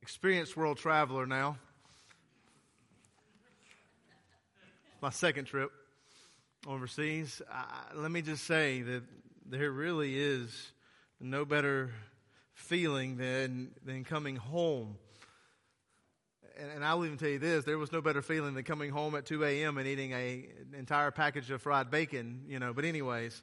experienced world traveler now. My second trip overseas. Let me just say that there really is no better feeling than coming home. And I'll even tell you this, there was no better feeling than coming home at 2 a.m. and eating an entire package of fried bacon, But anyways,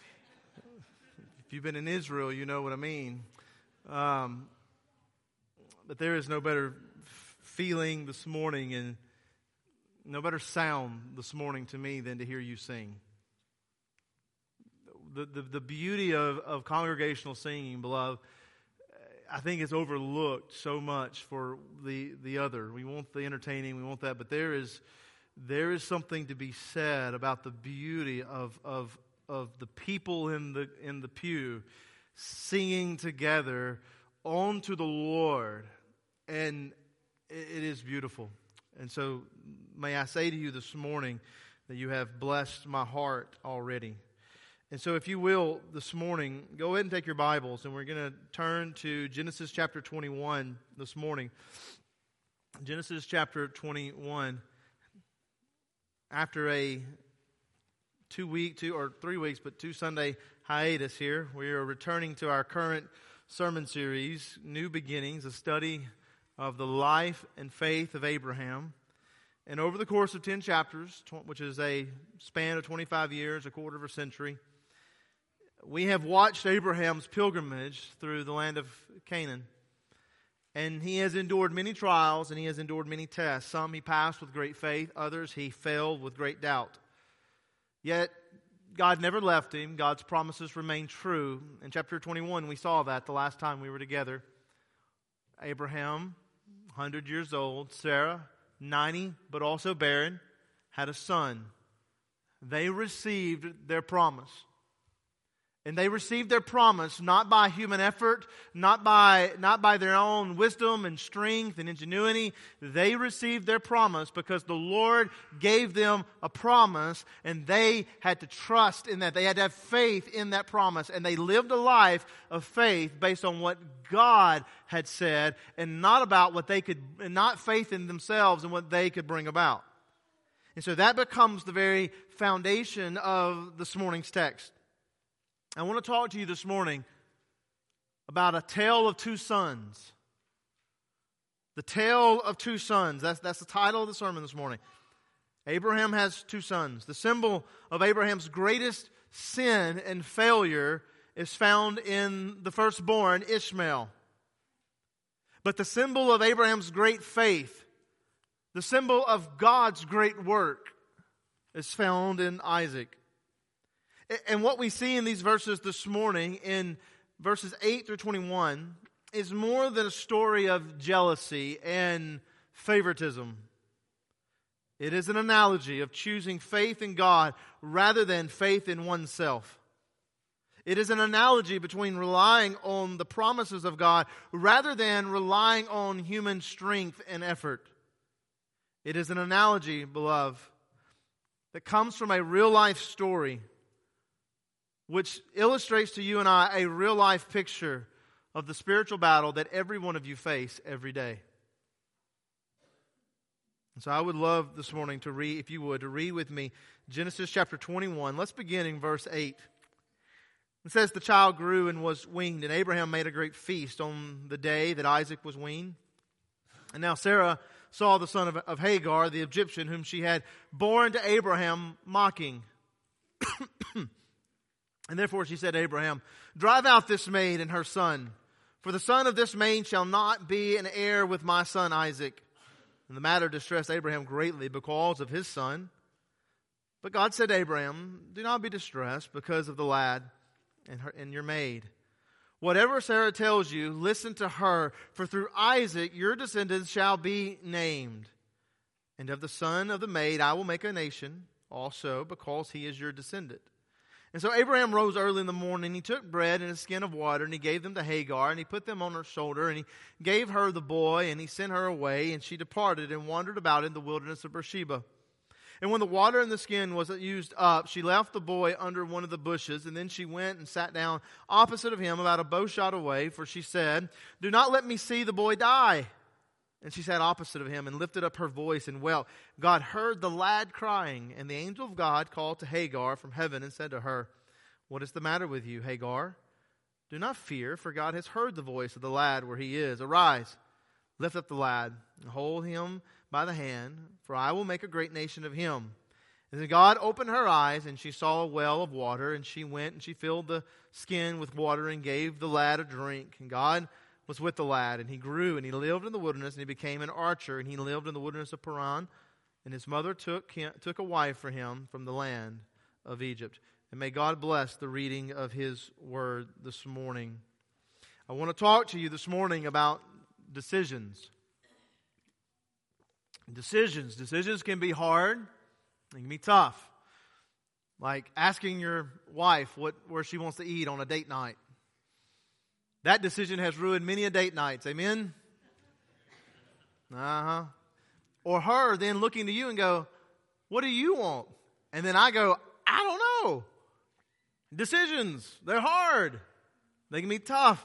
if you've been in Israel, you know what I mean. But there is no better feeling this morning and no better sound this morning to me than to hear you sing. The beauty of congregational singing, beloved, I think it's overlooked so much for the other. We want the entertaining, we want that, but there is something to be said about the beauty of the people in the pew singing together unto the Lord, and it is beautiful. And so may I say to you this morning that you have blessed my heart already. And so if you will, this morning, go ahead and take your Bibles, and we're going to turn to Genesis chapter 21 this morning. Genesis chapter 21. After a 2 Sunday hiatus here, we are returning to our current sermon series, New Beginnings, a study of the life and faith of Abraham. And over the course of 10 chapters, which is a span of 25 years, a quarter of a century, we have watched Abraham's pilgrimage through the land of Canaan. And he has endured many trials and he has endured many tests. Some he passed with great faith, others he failed with great doubt. Yet God never left him. God's promises remain true. In chapter 21, we saw that the last time we were together. Abraham, 100 years old, Sarah, 90, but also barren, had a son. They received their promise. And they received their promise not by human effort, not by their own wisdom and strength and ingenuity. They received their promise because the Lord gave them a promise, and they had to trust in that. They had to have faith in that promise, and they lived a life of faith based on what God had said, and not faith in themselves and what they could bring about. And so that becomes the very foundation of this morning's text. I want to talk to you this morning about a tale of two sons. The tale of two sons. That's the title of the sermon this morning. Abraham has two sons. The symbol of Abraham's greatest sin and failure is found in the firstborn, Ishmael. But the symbol of Abraham's great faith, the symbol of God's great work, is found in Isaac. And what we see in these verses this morning, in verses 8 through 21, is more than a story of jealousy and favoritism. It is an analogy of choosing faith in God rather than faith in oneself. It is an analogy between relying on the promises of God rather than relying on human strength and effort. It is an analogy, beloved, that comes from a real-life story which illustrates to you and I a real-life picture of the spiritual battle that every one of you face every day. And so I would love this morning to read, if you would, to read with me Genesis chapter 21. Let's begin in verse 8. It says, "The child grew and was weaned, and Abraham made a great feast on the day that Isaac was weaned. And now Sarah saw the son of Hagar, the Egyptian, whom she had borne to Abraham, mocking. And therefore she said to Abraham, 'Drive out this maid and her son, for the son of this maid shall not be an heir with my son Isaac.' And the matter distressed Abraham greatly because of his son. But God said to Abraham, 'Do not be distressed because of the lad and your maid. Whatever Sarah tells you, listen to her, for through Isaac your descendants shall be named. And of the son of the maid I will make a nation also, because he is your descendant.' And so Abraham rose early in the morning, he took bread and a skin of water, and he gave them to Hagar, and he put them on her shoulder, and he gave her the boy, and he sent her away, and she departed and wandered about in the wilderness of Beersheba. And when the water in the skin was used up, she left the boy under one of the bushes, and then she went and sat down opposite of him about a bow shot away, for she said, 'Do not let me see the boy die.' and she sat opposite of him and lifted up her voice and wept. God heard the lad crying, and the angel of God called to Hagar from heaven and said to her, "What is the matter with you, Hagar? Do not fear, for God has heard the voice of the lad where he is. Arise, lift up the lad, and hold him by the hand, for I will make a great nation of him." And then God opened her eyes, and she saw a well of water, and she went and she filled the skin with water and gave the lad a drink. And God was with the lad, and he grew, and he lived in the wilderness, and he became an archer, and he lived in the wilderness of Paran. And his mother took a wife for him from the land of Egypt. And may God bless the reading of His Word this morning. I want to talk to you this morning about decisions. Decisions can be hard. It can be tough. Like asking your wife where she wants to eat on a date night. That decision has ruined many a date nights. Amen? Or her then looking to you and go, "What do you want?" And then I go, "I don't know." Decisions, they're hard. They can be tough.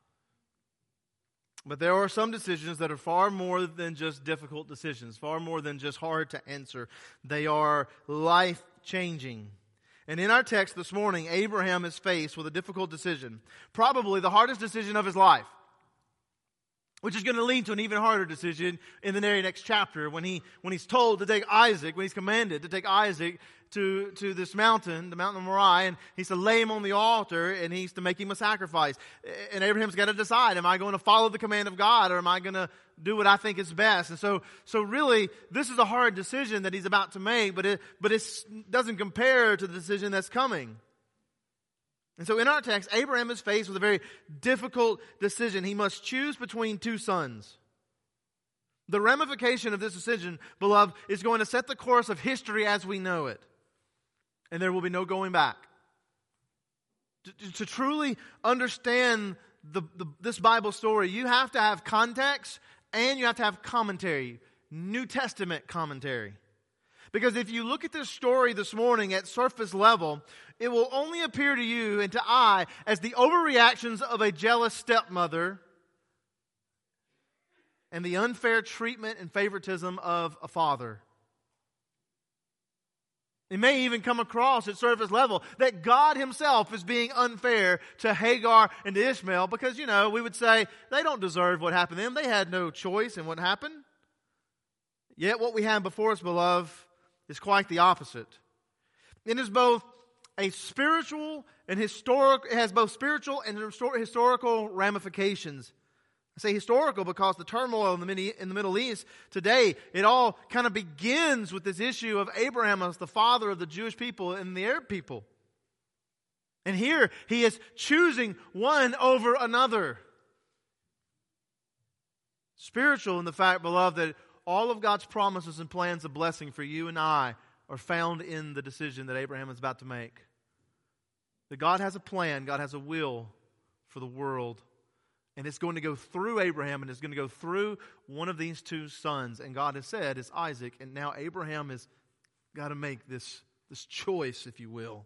But there are some decisions that are far more than just difficult decisions, far more than just hard to answer. They are life-changing. And in our text this morning, Abraham is faced with a difficult decision, probably the hardest decision of his life, which is going to lead to an even harder decision in the very next chapter when he's told to take Isaac, when he's commanded to take Isaac to this mountain, the mountain of Moriah, and he's to lay him on the altar, and he's to make him a sacrifice. And Abraham's got to decide, am I going to follow the command of God, or am I going to do what I think is best? And so really, this is a hard decision that he's about to make, but it doesn't compare to the decision that's coming. And so in our text, Abraham is faced with a very difficult decision. He must choose between two sons. The ramification of this decision, beloved, is going to set the course of history as we know it. And there will be no going back. To truly understand this Bible story, you have to have context and you have to have commentary, New Testament commentary. Because if you look at this story this morning at surface level, it will only appear to you and to I as the overreactions of a jealous stepmother and the unfair treatment and favoritism of a father. It may even come across at surface level that God Himself is being unfair to Hagar and to Ishmael because, we would say they don't deserve what happened to them. They had no choice in what happened. Yet what we have before us, beloved, is quite the opposite. It is both a spiritual and historical. It has both spiritual and historical ramifications. I say historical because the turmoil in the Middle East today, it all kind of begins with this issue of Abraham as the father of the Jewish people and the Arab people. And here he is choosing one over another. Spiritual in the fact, beloved, that all of God's promises and plans of blessing for you and I are found in the decision that Abraham is about to make. That God has a plan, God has a will for the world. And it's going to go through Abraham, and it's going to go through one of these two sons. And God has said, it's Isaac. And now Abraham has got to make this choice, if you will.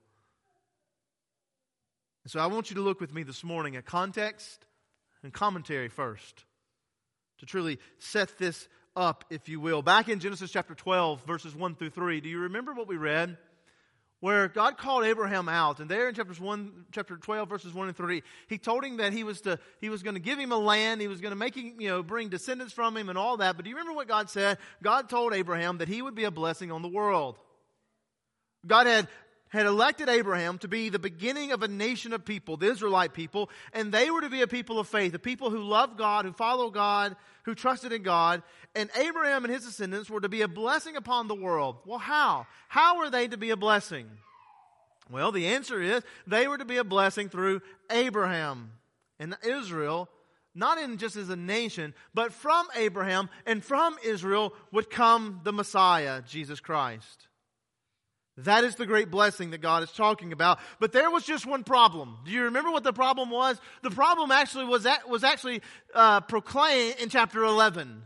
And so I want you to look with me this morning at context and commentary first, to truly set this up, if you will. Back in Genesis chapter 12, verses 1 through 3, do you remember what we read? Where God called Abraham out, and there in chapter 12, verses 1 and 3, He told him that He was going to give him a land, He was going to make him, bring descendants from him and all that. But do you remember what God said? God told Abraham that he would be a blessing on the world. God had elected Abraham to be the beginning of a nation of people, the Israelite people, and they were to be a people of faith, a people who loved God, who followed God, who trusted in God. And Abraham and his descendants were to be a blessing upon the world. Well, how? How were they to be a blessing? Well, the answer is they were to be a blessing through Abraham and Israel, not in just as a nation, but from Abraham and from Israel would come the Messiah, Jesus Christ. That is the great blessing that God is talking about. But there was just one problem. Do you remember what the problem was? The problem actually was proclaimed in chapter 11.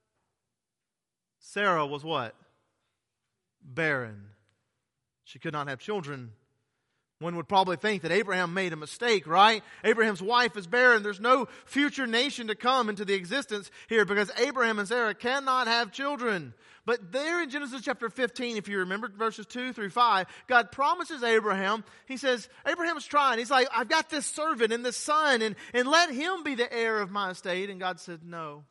Sarah was what? Barren. She could not have children. One would probably think that Abraham made a mistake, right? Abraham's wife is barren. There's no future nation to come into the existence here because Abraham and Sarah cannot have children. But there in Genesis chapter 15, if you remember verses 2 through 5, God promises Abraham, He says, Abraham's trying. He's like, I've got this servant and this son, and let him be the heir of my estate. And God said, no.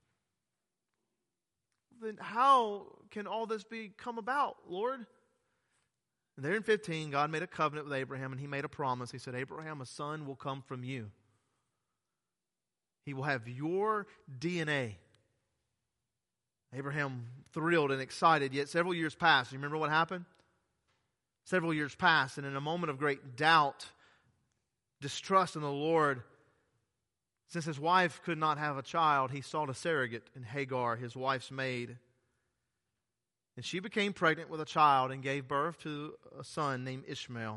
Then how can all this come about, Lord? And there in 15, God made a covenant with Abraham and He made a promise. He said, Abraham, a son will come from you. He will have your DNA. Abraham thrilled and excited, yet several years passed. You remember what happened? Several years passed, and in a moment of great doubt, distrust in the Lord, since his wife could not have a child, he sought a surrogate in Hagar, his wife's maid. And she became pregnant with a child and gave birth to a son named Ishmael.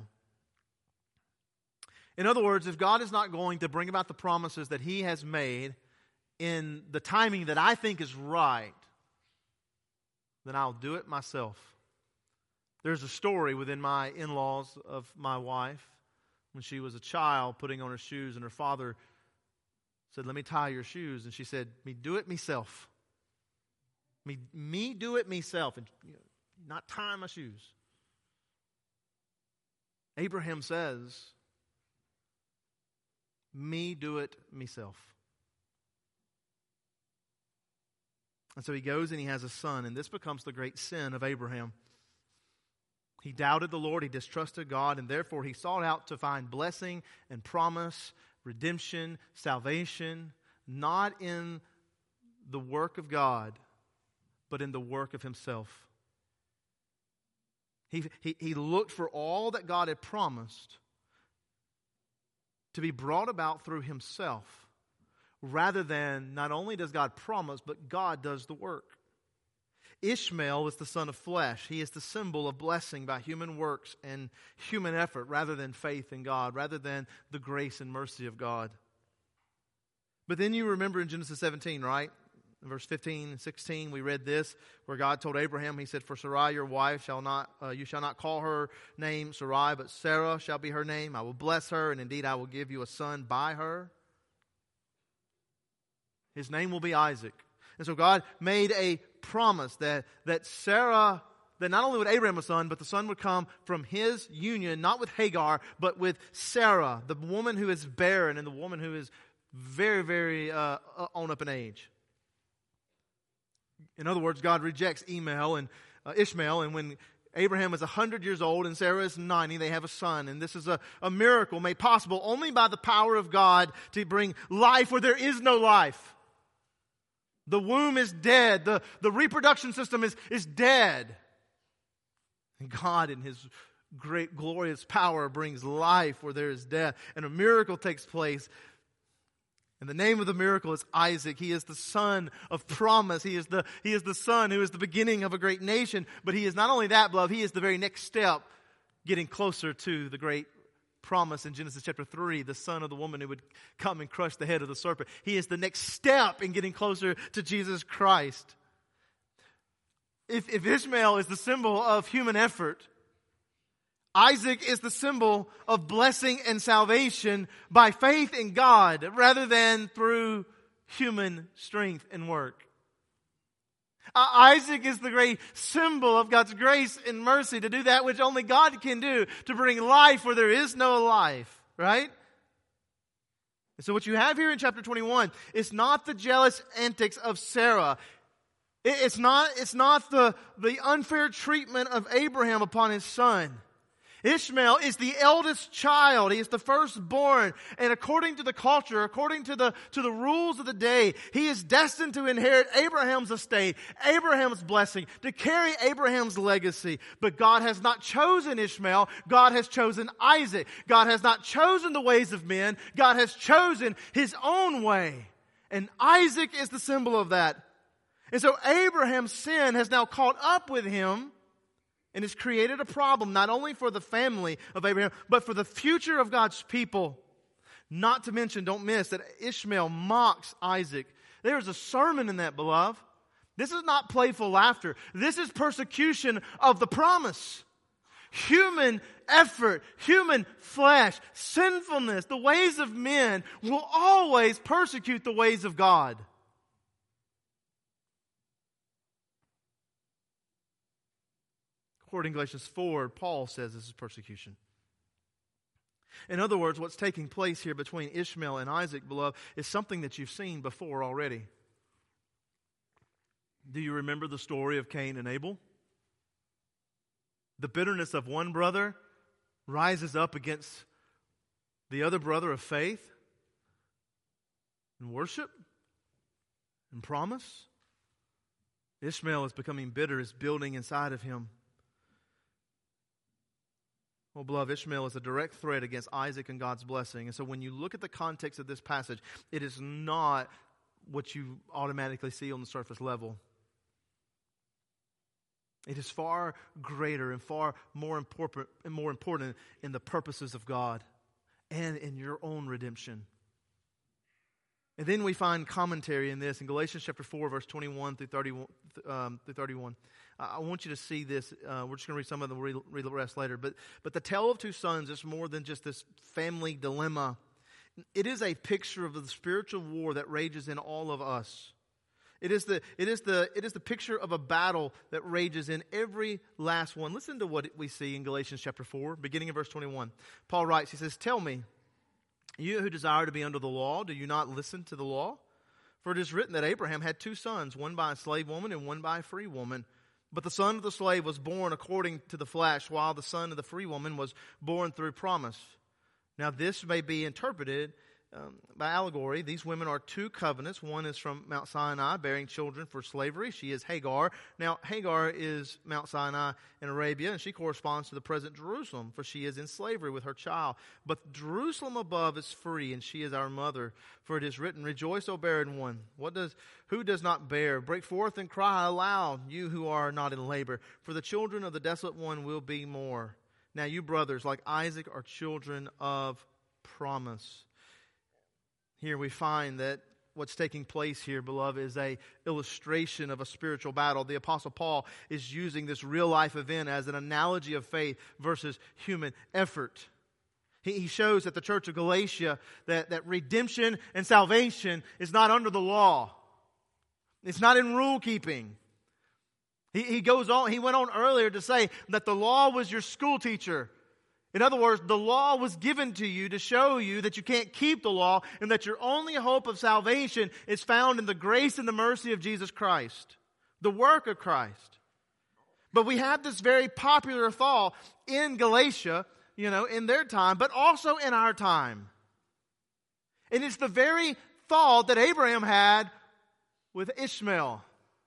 In other words, if God is not going to bring about the promises that He has made in the timing that I think is right, then I'll do it myself. There's a story within my in-laws of my wife when she was a child putting on her shoes and her father said, let me tie your shoes. And she said, me do it myself. Me do it myself and not tie my shoes. Abraham says, me do it myself. And so he goes and he has a son, and this becomes the great sin of Abraham. He doubted the Lord, he distrusted God, and therefore he sought out to find blessing and promise, redemption, salvation, not in the work of God, but in the work of himself. He looked for all that God had promised to be brought about through himself, rather than not only does God promise, but God does the work. Ishmael is the son of flesh. He is the symbol of blessing by human works and human effort, rather than faith in God, rather than the grace and mercy of God. But then you remember in Genesis 17, right? In verse 15 and 16, we read this, where God told Abraham, He said, for Sarai your wife you shall not call her name Sarai, but Sarah shall be her name. I will bless her, and indeed I will give you a son by her. His name will be Isaac. And so God made a promise that Sarah, that not only would Abraham have a son, but the son would come from his union, not with Hagar, but with Sarah, the woman who is barren and the woman who is very, very on up in age. In other words, God rejects Ishmael, and when Abraham is 100 years old and Sarah is 90, they have a son. And this is a miracle made possible only by the power of God to bring life where there is no life. The womb is dead. The reproduction system is dead. And God in His great glorious power brings life where there is death. And a miracle takes place. And the name of the miracle is Isaac. He is the son of promise. He is the son who is the beginning of a great nation. But he is not only that, beloved, he is the very next step getting closer to the great promise in Genesis chapter 3, the son of the woman who would come and crush the head of the serpent. He is the next step in getting closer to Jesus Christ. If Ishmael is the symbol of human effort, Isaac is the symbol of blessing and salvation by faith in God rather than through human strength and work. Isaac is the great symbol of God's grace and mercy to do that which only God can do, to bring life where there is no life, right? And so what you have here in chapter 21 is not the jealous antics of Sarah. It's not the unfair treatment of Abraham upon his son. Ishmael is the eldest child. He is the firstborn. And according to the culture, according to the rules of the day, he is destined to inherit Abraham's estate, Abraham's blessing, to carry Abraham's legacy. But God has not chosen Ishmael. God has chosen Isaac. God has not chosen the ways of men. God has chosen His own way. And Isaac is the symbol of that. And so Abraham's sin has now caught up with him, and it's created a problem, not only for the family of Abraham, but for the future of God's people. Not to mention, don't miss, that Ishmael mocks Isaac. There's a sermon in that, beloved. This is not playful laughter. This is persecution of the promise. human effort, human flesh, sinfulness, the ways of men will always persecute the ways of God. According to Galatians 4, Paul says this is persecution. In other words, what's taking place here between Ishmael and Isaac, beloved, is something that you've seen before already. Do you remember the story of Cain and Abel? The bitterness of one brother rises up against the other brother of faith and worship and promise. Ishmael is becoming bitter, is building inside of him. Well, beloved, Ishmael is a direct threat against Isaac and God's blessing. And so when you look at the context of this passage, it is not what you automatically see on the surface level. It is far greater and far more important in the purposes of God and in your own redemption. And then we find commentary in this in Galatians chapter 4, verse 21 through 31. I want you to see this. We're just going to read some of them. We'll read the rest later. But the tale of two sons is more than just this family dilemma. It is a picture of the spiritual war that rages in all of us. It is the picture of a battle that rages in every last one. Listen to what we see in Galatians chapter 4, beginning in verse 21. Paul writes, he says, "Tell me, you who desire to be under the law, do you not listen to the law? For it is written that Abraham had two sons, one by a slave woman and one by a free woman. But the son of the slave was born according to the flesh, while the son of the free woman was born through promise. Now this may be interpreted by allegory. These women are two covenants. One is from Mount Sinai, bearing children for slavery. She is Hagar. Now Hagar is Mount Sinai in Arabia, and she corresponds to the present Jerusalem, for she is in slavery with her child. But Jerusalem above is free, and she is our mother. For it is written, Rejoice, O barren one. Who does not bear? Break forth and cry aloud, you who are not in labor. For the children of the desolate one will be more. Now you brothers, like Isaac, are children of promise." Here we find that what's taking place here, beloved, is an illustration of a spiritual battle. The Apostle Paul is using this real-life event as an analogy of faith versus human effort. He shows at the church of Galatia that redemption and salvation is not under the law. It's not in rule keeping. He goes on. He went on earlier to say that the law was your school teacher. In other words, the law was given to you to show you that you can't keep the law and that your only hope of salvation is found in the grace and the mercy of Jesus Christ, the work of Christ. But we have this very popular thought in Galatia, in their time, but also in our time. And it's the very thought that Abraham had with Ishmael.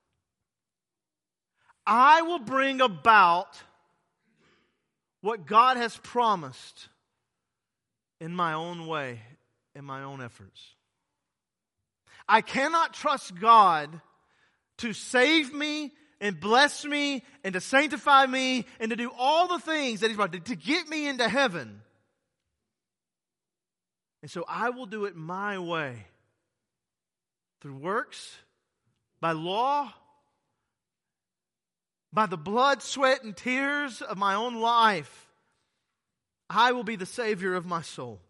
I will bring about what God has promised in my own way, in my own efforts. I cannot trust God to save me and bless me and to sanctify me and to do all the things that He's about to get me into heaven. And so I will do it my way. Through works, by law, by the blood, sweat, and tears of my own life, I will be the Savior of my soul.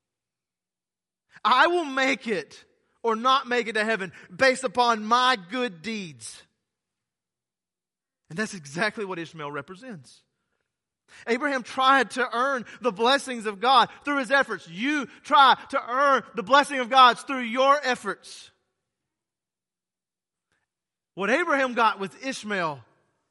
I will make it or not make it to heaven based upon my good deeds. And that's exactly what Ishmael represents. Abraham tried to earn the blessings of God through his efforts. You try to earn the blessing of God through your efforts. What Abraham got with Ishmael,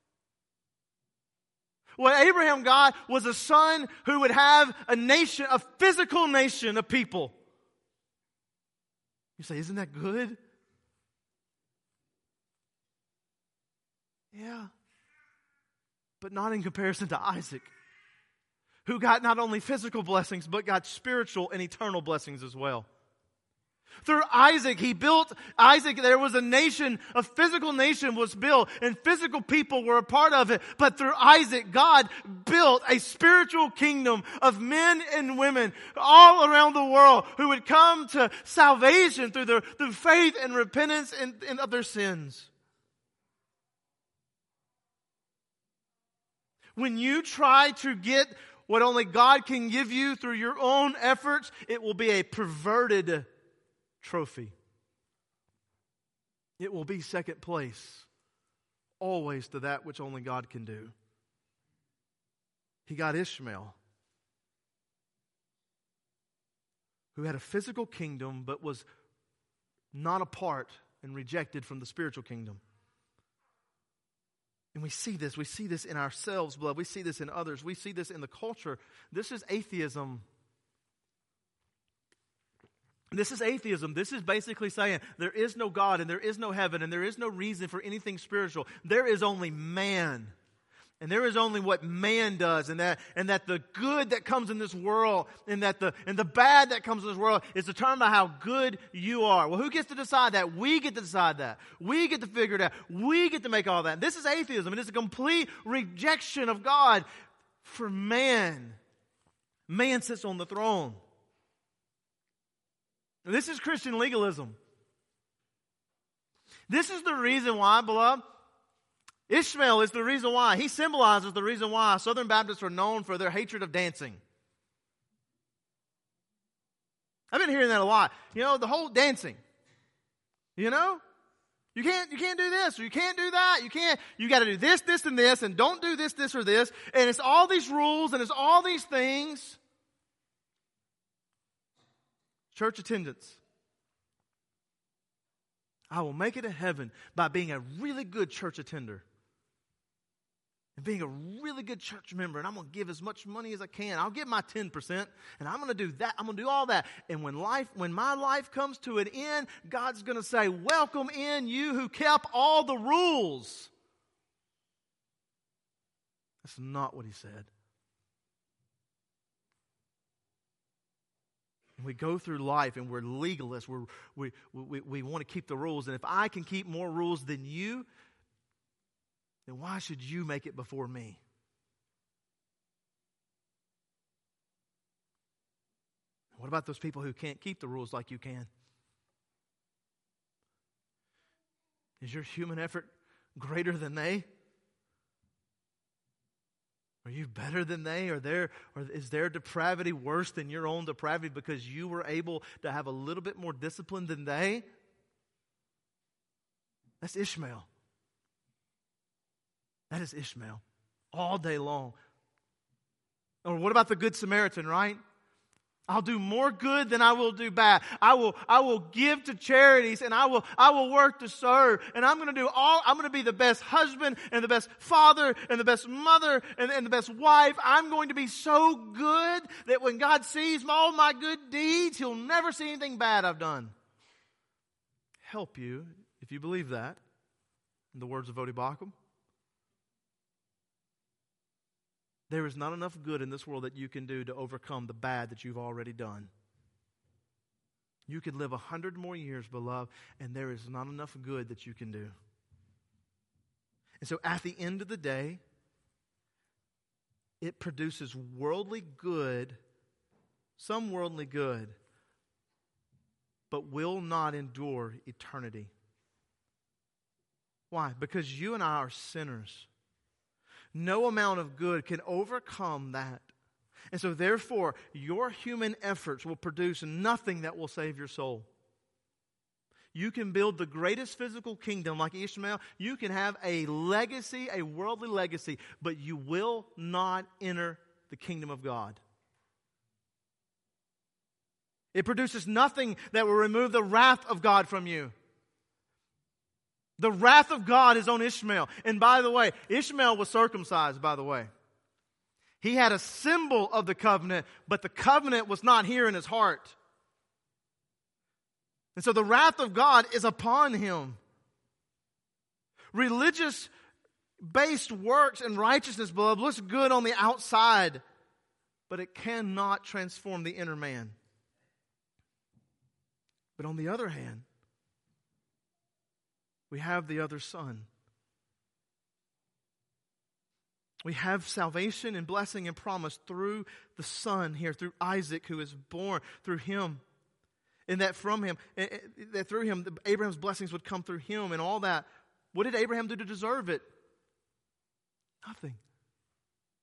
what Abraham got was a son who would have a nation, a physical nation of people. You say, isn't that good? Yeah. But not in comparison to Isaac, who got not only physical blessings, but got spiritual and eternal blessings as well. Through Isaac, there was a nation, a physical nation was built, and physical people were a part of it. But through Isaac, God built a spiritual kingdom of men and women all around the world who would come to salvation through faith and repentance of their sins. When you try to get what only God can give you through your own efforts, it will be a perverted trophy. It will be second place, always to that which only God can do. He got Ishmael, who had a physical kingdom but was not a part and rejected from the spiritual kingdom. And we see this in ourselves, beloved. We see this in others. We see this in the culture. This is atheism. This is atheism. This is basically saying there is no God and there is no heaven and there is no reason for anything spiritual. There is only man. And there is only what man does, and that the good that comes in this world and the bad that comes in this world is determined by how good you are. Well, who gets to decide that? We get to decide that. We get to figure it out. We get to make all that. This is atheism, and it's a complete rejection of God for man. Man sits on the throne. And this is Christian legalism. This is the reason why, beloved, Ishmael is the reason why. He symbolizes the reason why Southern Baptists are known for their hatred of dancing. I've been hearing that a lot. The whole dancing. You can't do this or you can't do that. You got to do this, this, and this, and don't do this, this, or this. And it's all these rules and it's all these things. Church attendance. I will make it to heaven by being a really good church attender. And being a really good church member, and I'm going to give as much money as I can. I'll give my 10%, and I'm going to do that. I'm going to do all that. And when my life comes to an end, God's going to say, welcome in, you who kept all the rules. That's not what he said. And we go through life, and we're legalists. We want to keep the rules. And if I can keep more rules than you, then why should you make it before me? What about those people who can't keep the rules like you can? Is your human effort greater than they? Are you better than they? Or is their depravity worse than your own depravity because you were able to have a little bit more discipline than they? That's Ishmael. That is Ishmael. All day long. Or what about the Good Samaritan, right? I'll do more good than I will do bad. I will give to charities and I will work to serve. And I'm going to be the best husband and the best father and the best mother and the best wife. I'm going to be so good that when God sees all my good deeds, He'll never see anything bad I've done. Help you, if you believe that, in the words of Voddie Baucham. There is not enough good in this world that you can do to overcome the bad that you've already done. You could live 100 more years, beloved, and there is not enough good that you can do. And so at the end of the day, it produces worldly good, some worldly good, but will not endure eternity. Why? Because you and I are sinners. No amount of good can overcome that. And so therefore, your human efforts will produce nothing that will save your soul. You can build the greatest physical kingdom like Ishmael. You can have a legacy, a worldly legacy, but you will not enter the kingdom of God. It produces nothing that will remove the wrath of God from you. The wrath of God is on Ishmael. And by the way, Ishmael was circumcised, by the way. He had a symbol of the covenant, but the covenant was not here in his heart. And so the wrath of God is upon him. Religious-based works and righteousness, beloved, looks good on the outside, but it cannot transform the inner man. But on the other hand, we have the other son. We have salvation and blessing and promise through the son here, through Isaac who is born, through him. And that from him, that through him, Abraham's blessings would come through him and all that. What did Abraham do to deserve it? Nothing.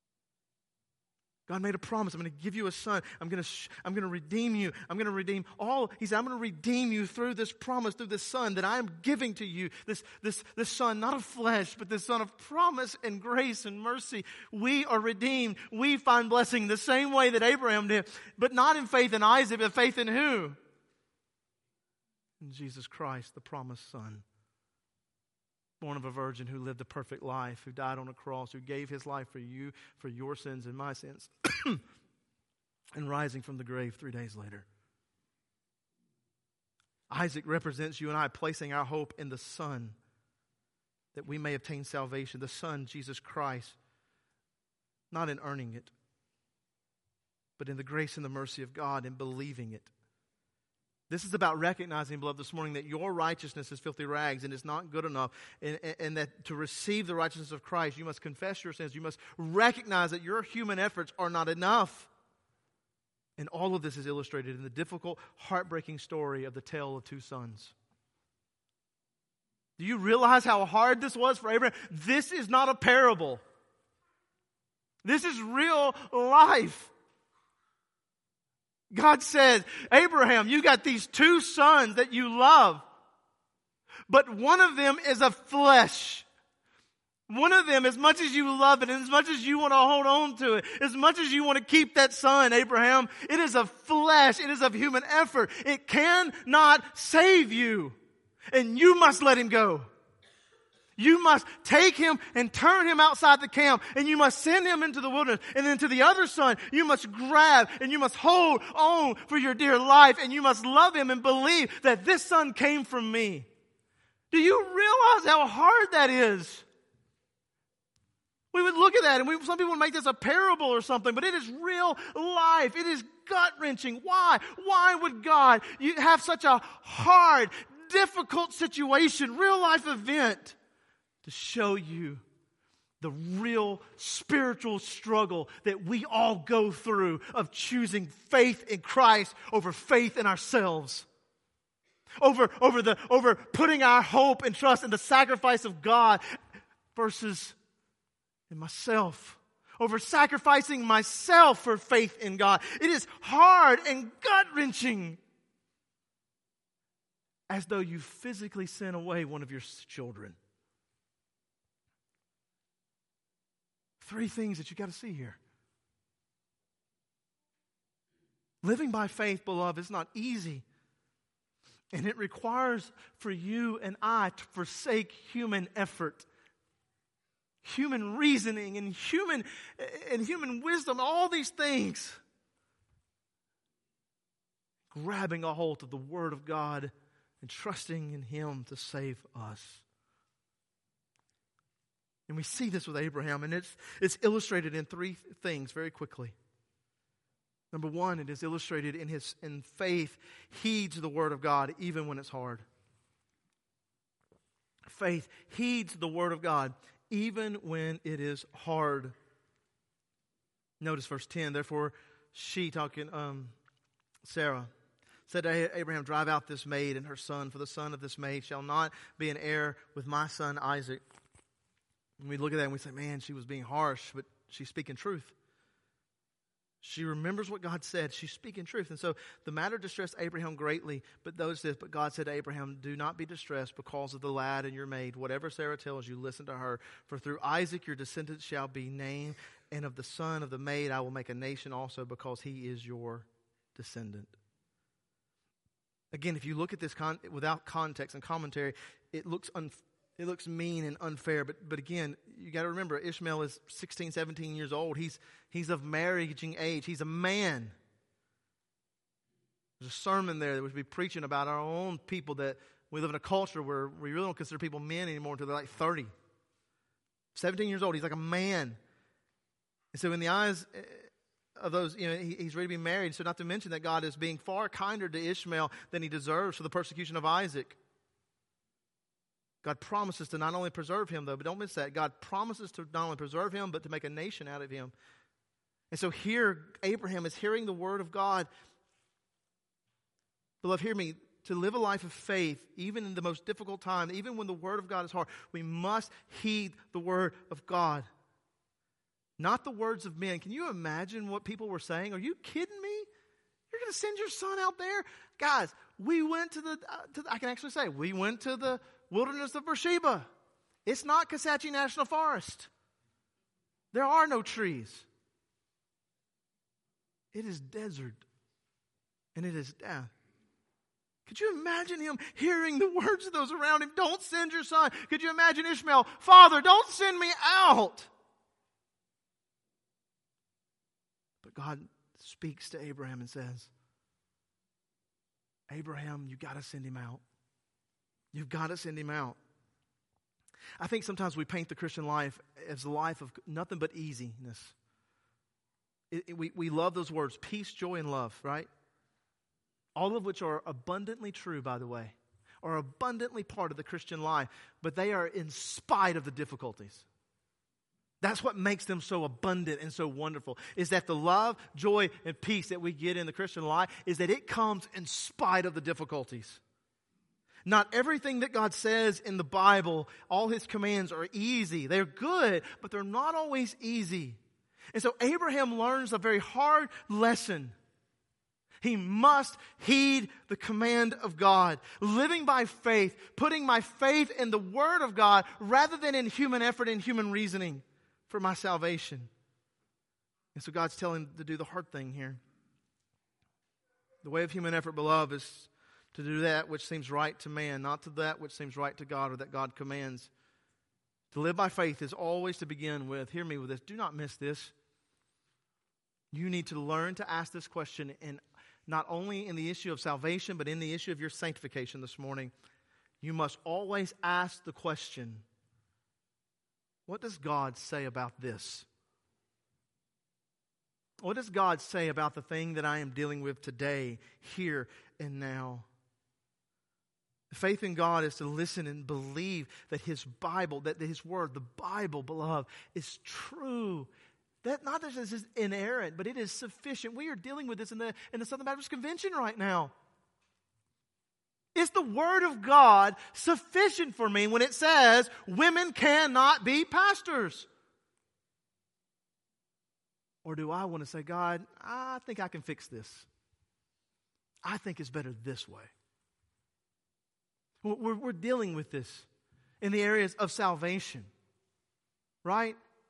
God made a promise. I'm going to give you a son. I'm going to redeem you. I'm going to redeem all. He said, I'm going to redeem you through this promise, through this son that I'm giving to you. This son, not of flesh, but this son of promise and grace and mercy. We are redeemed. We find blessing the same way that Abraham did, but not in faith in Isaac, but faith in who? In Jesus Christ, the promised son. Born of a virgin, who lived a perfect life, who died on a cross, who gave his life for you, for your sins and my sins, and rising from the grave 3 days later. Isaac represents you and I, placing our hope in the Son, that we may obtain salvation. The Son, Jesus Christ, not in earning it, but in the grace and the mercy of God and believing it. This is about recognizing, beloved, this morning that your righteousness is filthy rags and it's not good enough. And that to receive the righteousness of Christ, you must confess your sins. You must recognize that your human efforts are not enough. And all of this is illustrated in the difficult, heartbreaking story of the tale of two sons. Do you realize how hard this was for Abraham? This is not a parable. This is real life. God says, Abraham, you got these two sons that you love, but one of them is of flesh. One of them, as much as you love it, and as much as you want to hold on to it, as much as you want to keep that son, Abraham, it is of flesh, it is of human effort. It cannot save you, and you must let him go. You must take him and turn him outside the camp, and you must send him into the wilderness. And then to the other son, you must grab and you must hold on for your dear life, and you must love him and believe that this son came from me. Do you realize how hard that is? We would look at that, and some people would make this a parable or something, but it is real life. It is gut-wrenching. Why? Why would God have such a hard, difficult situation, real life event, to show you the real spiritual struggle that we all go through of choosing faith in Christ over faith in ourselves? Over putting our hope and trust in the sacrifice of God versus in myself. Over sacrificing myself for faith in God. It is hard and gut-wrenching. As though you physically sent away one of your children. Three things that you got to see here. Living by faith, beloved, is not easy. And it requires for you and I to forsake human effort, human reasoning, and human wisdom, all these things. Grabbing a hold of the Word of God and trusting in Him to save us. And we see this with Abraham, and it's illustrated in three things very quickly. Number one, it is illustrated in faith heeds the Word of God even when it's hard. Faith heeds the Word of God even when it is hard. Notice verse 10. Therefore, she, talking Sarah, said to Abraham, drive out this maid and her son, for the son of this maid shall not be an heir with my son Isaac. And we look at that and we say, man, she was being harsh, but she's speaking truth. She remembers what God said. She's speaking truth. And so the matter distressed Abraham greatly. But God said to Abraham, do not be distressed because of the lad and your maid. Whatever Sarah tells you, listen to her. For through Isaac your descendants shall be named, and of the son of the maid I will make a nation also, because he is your descendant. Again, if you look at this without context and commentary, it looks mean and unfair. But again, you got to remember, Ishmael is 16, 17 years old. He's of marriaging age. He's a man. There's a sermon there that we should be preaching about our own people, that we live in a culture where we really don't consider people men anymore until they're like 30. 17 years old, he's like a man. And so in the eyes of those, he's ready to be married. So not to mention that God is being far kinder to Ishmael than he deserves for the persecution of Isaac. God promises to not only preserve him, though, but don't miss that. God promises to not only preserve him, but to make a nation out of him. And so here, Abraham is hearing the word of God. Beloved, hear me. To live a life of faith, even in the most difficult time, even when the word of God is hard, we must heed the word of God. not the words of men. Can you imagine what people were saying? Are you kidding me? You're going to send your son out there? Guys, we went I can actually say, we went to the wilderness of Beersheba. It's not Kisatchie National Forest. There are no trees. It is desert. And it is death. Could you imagine him hearing the words of those around him? Don't send your son. Could you imagine Ishmael? Father, don't send me out. But God speaks to Abraham and says, Abraham, you've got to send him out. You've got to send him out. I think sometimes we paint the Christian life as a life of nothing but easiness. We love those words, peace, joy, and love, right? All of which are abundantly true, by the way, are abundantly part of the Christian life, but they are in spite of the difficulties. That's what makes them so abundant and so wonderful, is that the love, joy, and peace that we get in the Christian life is that it comes in spite of the difficulties. Not everything that God says in the Bible, all His commands are easy. They're good, but they're not always easy. And so Abraham learns a very hard lesson. He must heed the command of God, living by faith, putting my faith in the Word of God rather than in human effort and human reasoning for my salvation. And so God's telling him to do the hard thing here. The way of human effort, beloved, is to do that which seems right to man, not to that which seems right to God or that God commands. To live by faith is always to begin with, hear me with this, do not miss this. You need to learn to ask this question, and not only in the issue of salvation, but in the issue of your sanctification this morning. You must always ask the question, what does God say about this? What does God say about the thing that I am dealing with today, here and now? Faith in God is to listen and believe that His Bible, that His Word, the Bible, beloved, is true. That not that this is inerrant, but it is sufficient. We are dealing with this in the Southern Baptist Convention right now. Is the Word of God sufficient for me when it says women cannot be pastors? Or do I want to say, God, I think I can fix this. I think it's better this way. We're dealing with this in the areas of salvation, right?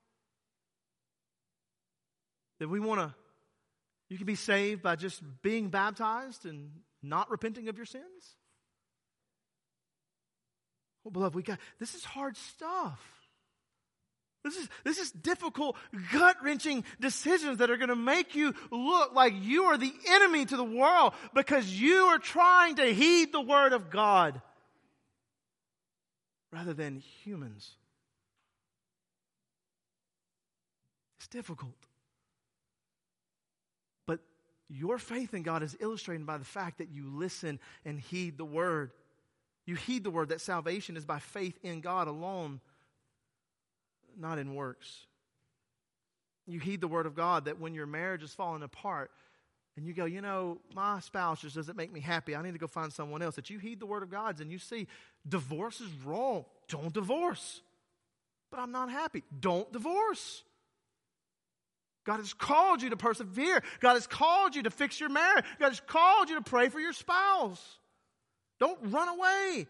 That you can be saved by just being baptized and not repenting of your sins. Well, beloved, this is hard stuff. This is difficult, gut-wrenching decisions that are going to make you look like you are the enemy to the world because you are trying to heed the Word of God rather than humans. It's difficult. But your faith in God is illustrated by the fact that you listen and heed the Word. You heed the Word that salvation is by faith in God alone, not in works. You heed the Word of God that when your marriage is falling apart and you go, my spouse just doesn't make me happy, I need to go find someone else. That you heed the Word of God and you see divorce is wrong. Don't divorce. But I'm not happy. Don't divorce. God has called you to persevere. God has called you to fix your marriage. God has called you to pray for your spouse. Don't run away.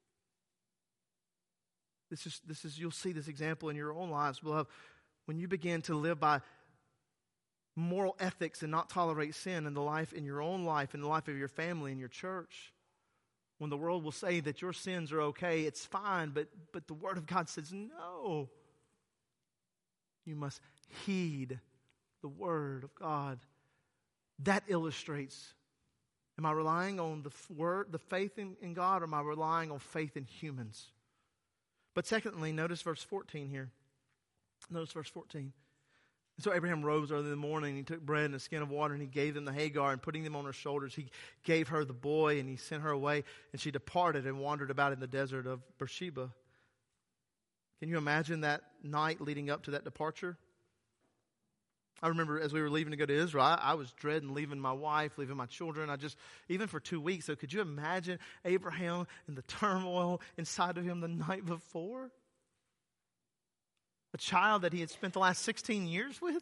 This is you'll see this example in your own lives, beloved. When you begin to live by moral ethics and not tolerate sin in your own life, in the life of your family, in your church. When the world will say that your sins are okay, it's fine, but the Word of God says no. You must heed the Word of God. That illustrates, am I relying on the Word, the faith in God, or am I relying on faith in humans? But secondly, notice verse 14 here. Notice verse 14. So Abraham rose early in the morning, and he took bread and a skin of water, and he gave them to Hagar, and putting them on her shoulders, he gave her the boy, and he sent her away, and she departed and wandered about in the desert of Beersheba. Can you imagine that night leading up to that departure? I remember as we were leaving to go to Israel, I was dreading leaving my wife, leaving my children. Even for 2 weeks. So could you imagine Abraham and the turmoil inside of him the night before? A child that he had spent the last 16 years with?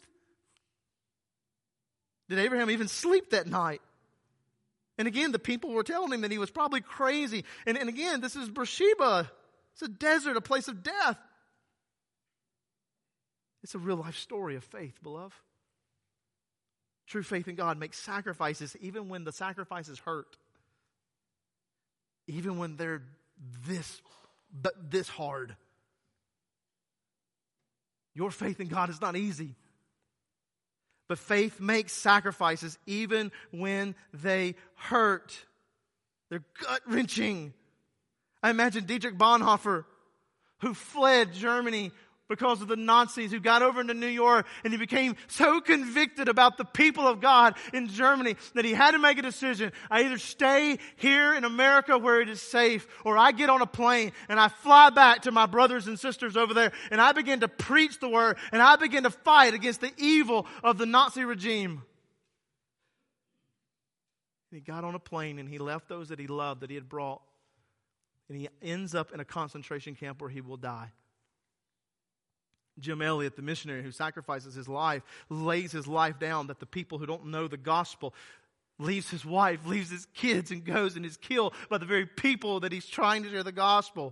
Did Abraham even sleep that night? And again, the people were telling him that he was probably crazy. And again, this is Beersheba. It's a desert, a place of death. It's a real life story of faith, beloved. True faith in God makes sacrifices even when the sacrifices hurt. Even when they're this hard. Your faith in God is not easy. But faith makes sacrifices even when they hurt. They're gut-wrenching. I imagine Dietrich Bonhoeffer, who fled Germany because of the Nazis, who got over into New York, and he became so convicted about the people of God in Germany that he had to make a decision. I either stay here in America where it is safe, or I get on a plane and I fly back to my brothers and sisters over there, and I begin to preach the word, and I begin to fight against the evil of the Nazi regime. And he got on a plane and he left those that he loved, that he had brought, and he ends up in a concentration camp where he will die. Jim Elliot, the missionary who sacrifices his life, lays his life down that the people who don't know the gospel, leaves his wife, leaves his kids, and goes and is killed by the very people that he's trying to share the gospel.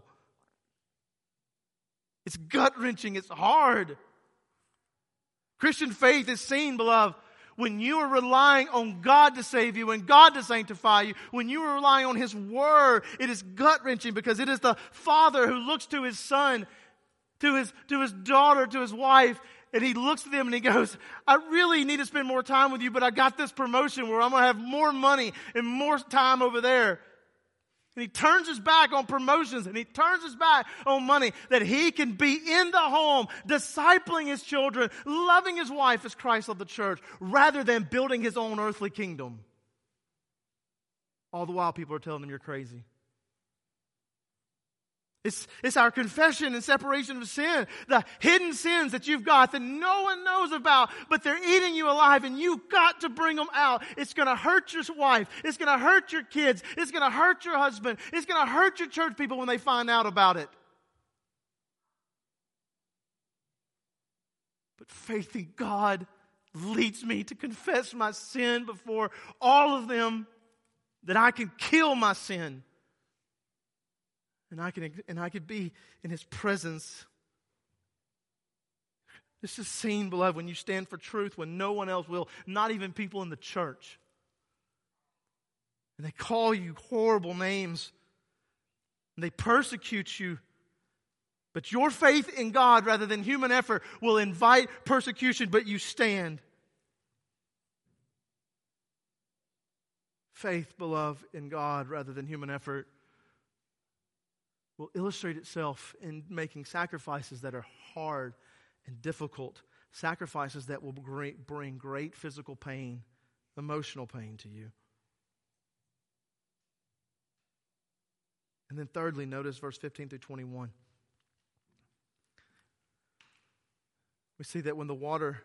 It's gut-wrenching. It's hard. Christian faith is seen, beloved, when you are relying on God to save you and God to sanctify you, when you are relying on His Word, it is gut-wrenching because it is the Father who looks to His Son, to his daughter, to his wife, and he looks at them and he goes, I really need to spend more time with you, but I got this promotion where I'm going to have more money and more time over there. And he turns his back on promotions and he turns his back on money that he can be in the home, discipling his children, loving his wife as Christ of the church, rather than building his own earthly kingdom. All the while people are telling him you're crazy. It's our confession and separation of sin. The hidden sins that you've got that no one knows about, but they're eating you alive and you've got to bring them out. It's going to hurt your wife. It's going to hurt your kids. It's going to hurt your husband. It's going to hurt your church people when they find out about it. But faith in God leads me to confess my sin before all of them, that I can kill my sin. And I could be in His presence. This is seen, beloved, when you stand for truth when no one else will, not even people in the church. And they call you horrible names. And they persecute you. But your faith in God rather than human effort will invite persecution, but you stand. Faith, beloved, in God rather than human effort will illustrate itself in making sacrifices that are hard and difficult, sacrifices that will bring great physical pain, emotional pain to you. And then thirdly, notice verse 15 through 21. We see that when the water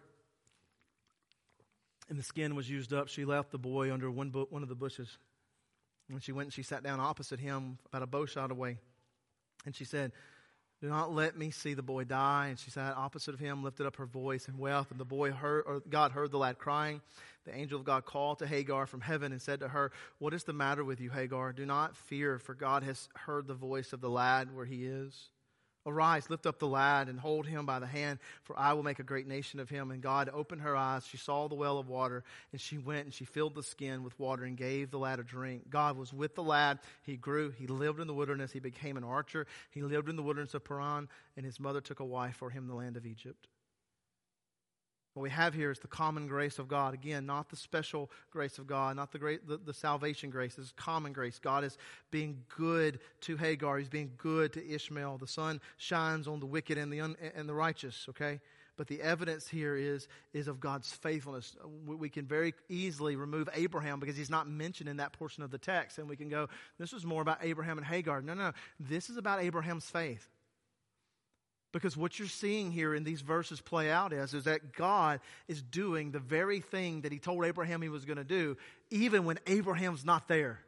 and the skin was used up, she left the boy under one of the bushes. And she went and she sat down opposite him about a bow shot away. And she said, do not let me see the boy die. And she sat opposite of him, lifted up her voice and wept. And the boy God heard the lad crying. The angel of God called to Hagar from heaven and said to her, what is the matter with you, Hagar? Do not fear, for God has heard the voice of the lad where he is. Arise, lift up the lad and hold him by the hand, for I will make a great nation of him. And God opened her eyes. She saw the well of water, and she went and she filled the skin with water and gave the lad a drink. God was with the lad. He grew. He lived in the wilderness. He became an archer. He lived in the wilderness of Paran, and his mother took a wife for him in the land of Egypt. What we have here is the common grace of God. Again, not the special grace of God, not the salvation grace. This is common grace. God is being good to Hagar. He's being good to Ishmael. The sun shines on the wicked and the righteous, okay? But the evidence here is of God's faithfulness. We can very easily remove Abraham because he's not mentioned in that portion of the text. And we can go, this is more about Abraham and Hagar. No. This is about Abraham's faith. Because what you're seeing here in these verses play out is that God is doing the very thing that He told Abraham He was going to do, even when Abraham's not there.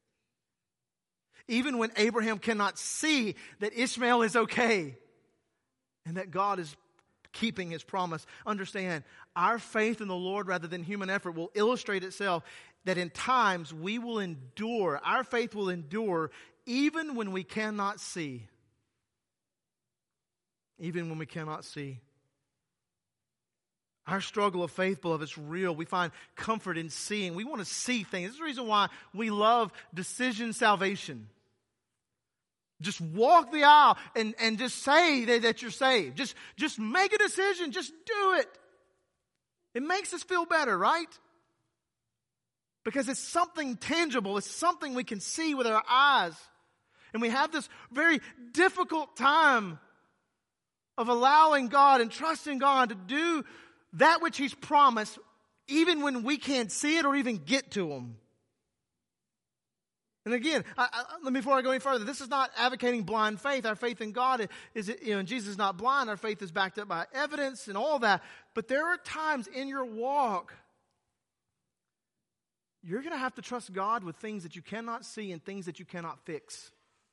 Even when Abraham cannot see that Ishmael is okay. And that God is keeping His promise. Understand, our faith in the Lord rather than human effort will illustrate itself that in times we will endure. Our faith will endure even when we cannot see. Even when we cannot see. Our struggle of faith, beloved, is real. We find comfort in seeing. We want to see things. This is the reason why we love decision salvation. Just walk the aisle and just say that you're saved. Just make a decision. Just do it. It makes us feel better, right? Because it's something tangible. It's something we can see with our eyes. And we have this very difficult time of allowing God and trusting God to do that which He's promised, even when we can't see it or even get to Him. And again, before I go any further, this is not advocating blind faith. Our faith in God and Jesus is not blind. Our faith is backed up by evidence and all that. But there are times in your walk you're going to have to trust God with things that you cannot see and things that you cannot fix.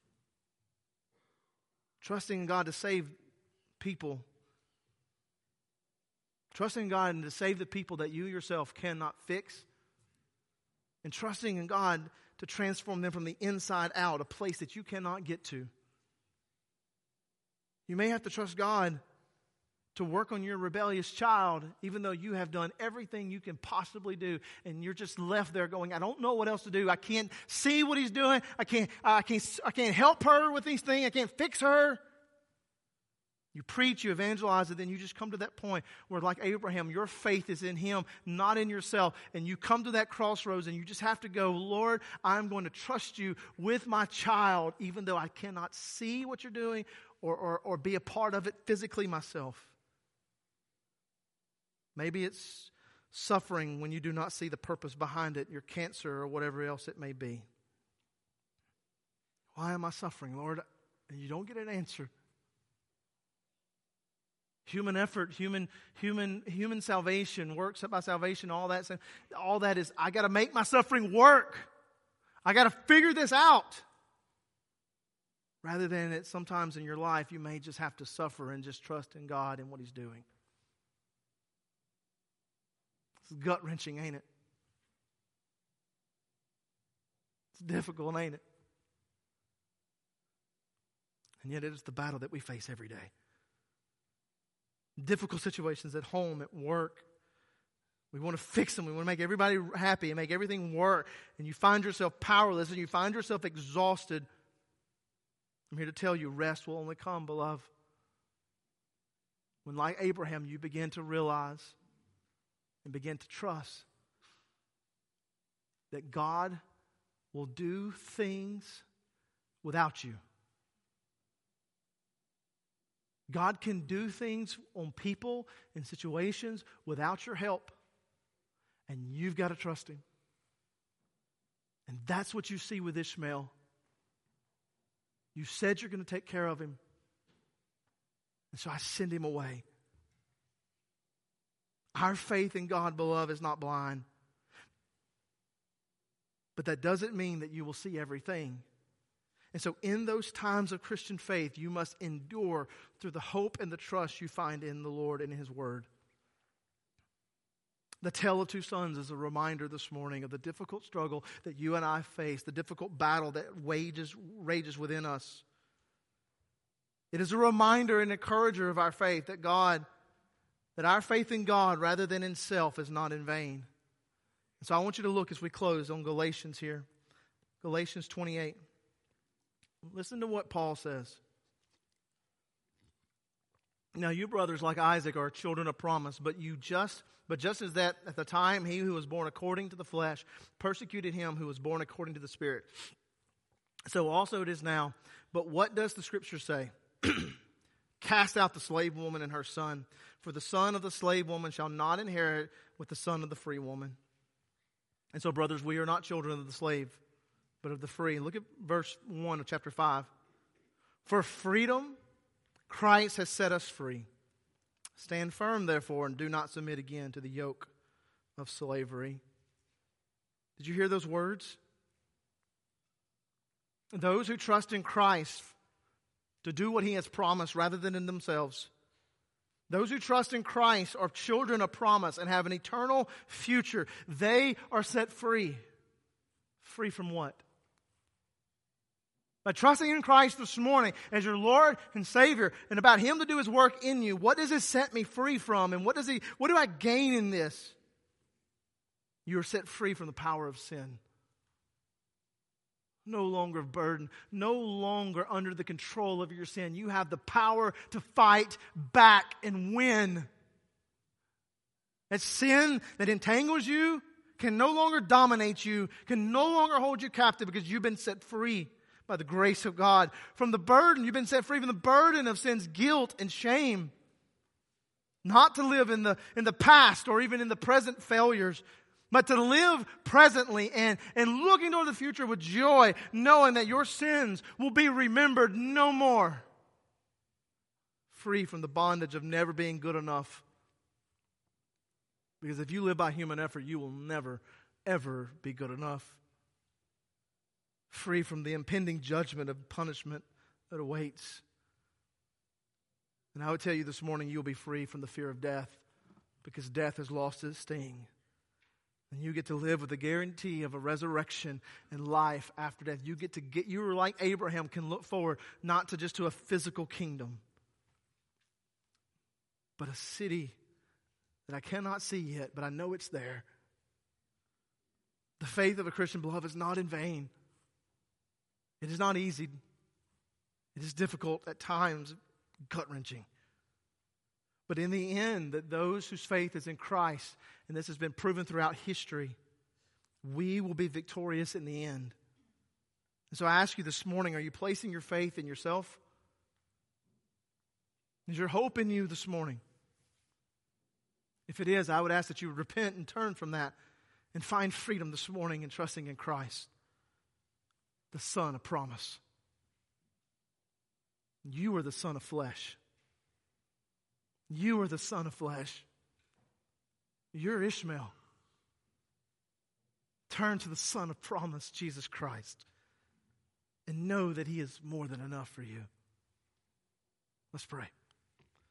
Trusting in God to save people. Trusting in God and to save the people that you yourself cannot fix. And trusting in God to transform them from the inside out, a place that you cannot get to. You may have to trust God to work on your rebellious child, even though you have done everything you can possibly do, and you're just left there going, I don't know what else to do. I can't see what he's doing. I can't help her with these things. I can't fix her. You preach, you evangelize, and then you just come to that point where, like Abraham, your faith is in Him, not in yourself. And you come to that crossroads and you just have to go, Lord, I'm going to trust You with my child, even though I cannot see what You're doing or be a part of it physically myself. Maybe it's suffering when you do not see the purpose behind it, your cancer or whatever else it may be. Why am I suffering, Lord? And you don't get an answer. Human effort, human salvation, works by salvation, all that is, I got to make my suffering work. I got to figure this out. Rather than it sometimes in your life, you may just have to suffer and just trust in God and what He's doing. It's gut-wrenching, ain't it? It's difficult, ain't it? And yet it is the battle that we face every day. Difficult situations at home, at work. We want to fix them. We want to make everybody happy and make everything work. And you find yourself powerless and you find yourself exhausted. I'm here to tell you, rest will only come, beloved, when, like Abraham, you begin to realize and begin to trust that God will do things without you. God can do things on people and situations without your help. And you've got to trust Him. And that's what you see with Ishmael. You said you're going to take care of him. And so I send him away. Our faith in God, beloved, is not blind. But that doesn't mean that you will see everything. And so in those times of Christian faith, you must endure through the hope and the trust you find in the Lord and in His Word. The tale of two sons is a reminder this morning of the difficult struggle that you and I face, the difficult battle that rages within us. It is a reminder and encourager of our faith that our faith in God rather than in self is not in vain. And so I want you to look as we close on Galatians here. Galatians 28. Listen to what Paul says. Now you brothers like Isaac are children of promise, but just as that at the time he who was born according to the flesh persecuted him who was born according to the Spirit, so also it is now. But what does the Scripture say? Cast out the slave woman and her son, for the son of the slave woman shall not inherit with the son of the free woman. And so, brothers, we are not children of the slave, but of the free. Look at verse 1 of chapter 5. For freedom, Christ has set us free. Stand firm, therefore, and do not submit again to the yoke of slavery. Did you hear those words? Those who trust in Christ to do what He has promised rather than in themselves, Those who trust in Christ are children of promise and have an eternal future. They are set free. Free from what? By trusting in Christ this morning as your Lord and Savior and about Him to do His work in you, what does it set me free from? And what do I gain in this? You are set free from the power of sin. No longer burdened, no longer under the control of your sin. You have the power to fight back and win. That sin that entangles you can no longer dominate you, can no longer hold you captive because you've been set free by the grace of God. From the burden, you've been set free from the burden of sin's guilt and shame. Not to live in the past or even in the present failures, but to live presently and looking toward the future with joy, knowing that your sins will be remembered no more. Free from the bondage of never being good enough. Because if you live by human effort, you will never, ever be good enough. Free from the impending judgment of punishment that awaits. And I would tell you this morning, you'll be free from the fear of death, because death has lost its sting. And you get to live with the guarantee of a resurrection and life after death. You are like Abraham, can look forward not to just to a physical kingdom, but a city that I cannot see yet, but I know it's there. The faith of a Christian, beloved, is not in vain. It is not easy. It is difficult at times, gut-wrenching. But in the end, that those whose faith is in Christ, and this has been proven throughout history, we will be victorious in the end. And so I ask you this morning, are you placing your faith in yourself? Is your hope in you this morning? If it is, I would ask that you would repent and turn from that and find freedom this morning in trusting in Christ, the Son of promise. You are the son of flesh. You are the son of flesh. You're Ishmael. Turn to the Son of promise, Jesus Christ, and know that He is more than enough for you. Let's pray.